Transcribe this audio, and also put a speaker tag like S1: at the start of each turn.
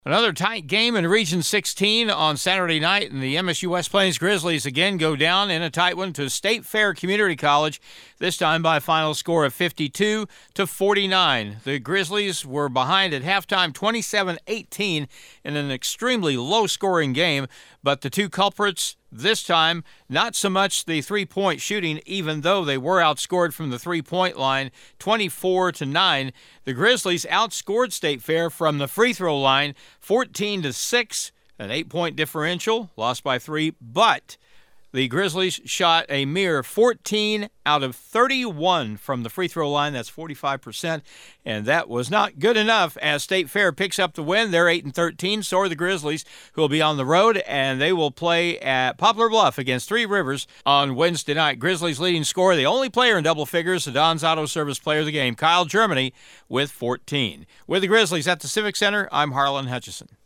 S1: Another tight game in Region 16 on Saturday night, and the MSU West Plains Grizzlies again go down in a tight one to State Fair Community College, this time by a final score of 52-49. The Grizzlies were behind at halftime 27-18 in an extremely low-scoring game, but the two culprits this time, not so much the three-point shooting, even though they were outscored from the three-point line 24-9. The Grizzlies outscored State Fair from the free throw line 14-6, an 8-point differential, lost by 3, but the Grizzlies shot a mere 14 out of 31 from the free throw line. That's 45%, and that was not good enough as State Fair picks up the win. They're 8-13, so are the Grizzlies, who will be on the road, and they will play at Poplar Bluff against Three Rivers on Wednesday night. Grizzlies leading scorer, the only player in double figures, the Don's Auto Service player of the game, Kyle Germany, with 14. With the Grizzlies at the Civic Center, I'm Harlan Hutchison.